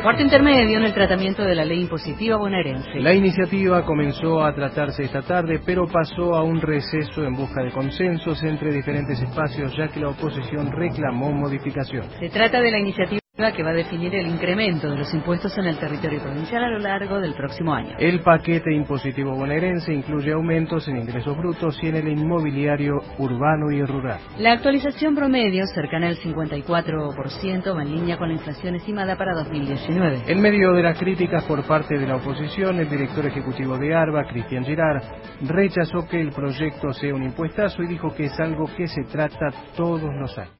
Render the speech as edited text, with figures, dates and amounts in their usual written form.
Cuarto intermedio en el tratamiento de la ley impositiva bonaerense. La iniciativa comenzó a tratarse esta tarde, pero pasó a un receso en busca de consensos entre diferentes espacios, ya que la oposición reclamó modificaciones. Se trata de la iniciativa que va a definir el incremento de los impuestos en el territorio provincial a lo largo del próximo año. El paquete impositivo bonaerense incluye aumentos en ingresos brutos y en el inmobiliario urbano y rural. La actualización promedio, cercana al 54%, va en línea con la inflación estimada para 2019. En medio de las críticas por parte de la oposición, el director ejecutivo de ARBA, Cristian Girard, rechazó que el proyecto sea un impuestazo y dijo que es algo que se trata todos los años.